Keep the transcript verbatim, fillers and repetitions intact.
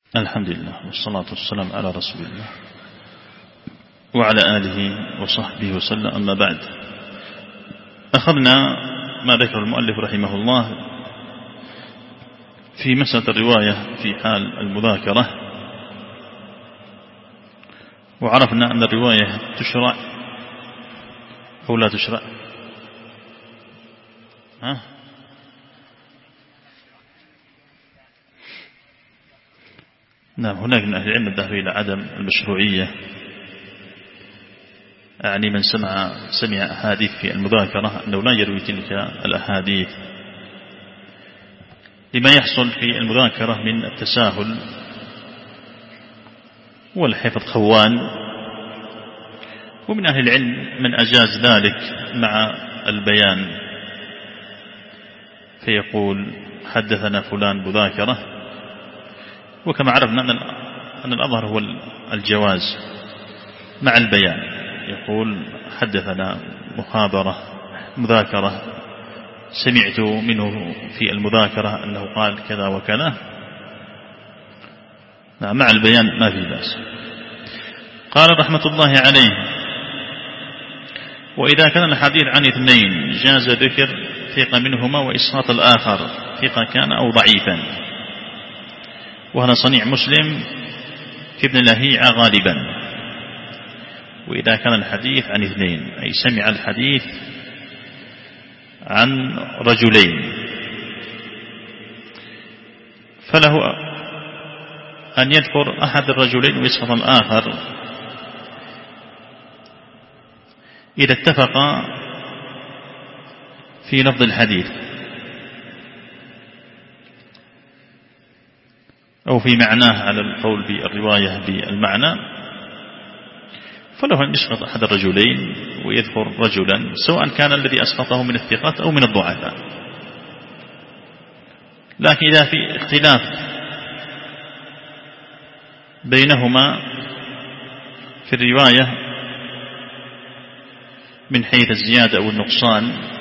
الحمد لله والصلاة والسلام على رسول الله وعلى آله وصحبه وسلم. أما بعد، أخذنا ما ذكر المؤلف رحمه الله في مسألة الرواية في حال المذاكرة، وعرفنا أن الرواية تشرع أو لا تشرع. ها؟ نعم، هناك من أهل العلم الذهب إلى عدم المشروعية، يعني من سمع سمع أحاديث في المذاكرة أنه لا يروي تلك الأحاديث لما يحصل في المذاكرة من التساهل والحفظ خوان. ومن أهل العلم من أجاز ذلك مع البيان، فيقول حدثنا فلان مذاكرة، وكما عرفنا أن الأظهر هو الجواز مع البيان، يقول حدثنا مخابرة مذاكرة، سمعت منه في المذاكرة أنه قال كذا وكذا، مع البيان ما في بأس. قال رحمة الله عليه: وإذا كان الحديث عن اثنين جاز ذكر ثقة منهما وإسقاط الآخر ثقة كان أو ضعيفا، وهذا صنيع مسلم في ابن لهيعة غالبا. وإذا كان الحديث عن اثنين أي سمع الحديث عن رجلين، فله أن يذكر أحد الرجلين ويسقط الآخر إذا اتفقا في لفظ الحديث أو في معناه على القول بالرواية بالمعنى، فله أن يسقط أحد الرجلين ويذكر رجلا، سواء كان الذي أسقطه من الثقات أو من الضعفاء. لكن إذا في اختلاف بينهما في الرواية من حيث الزيادة أو النقصان،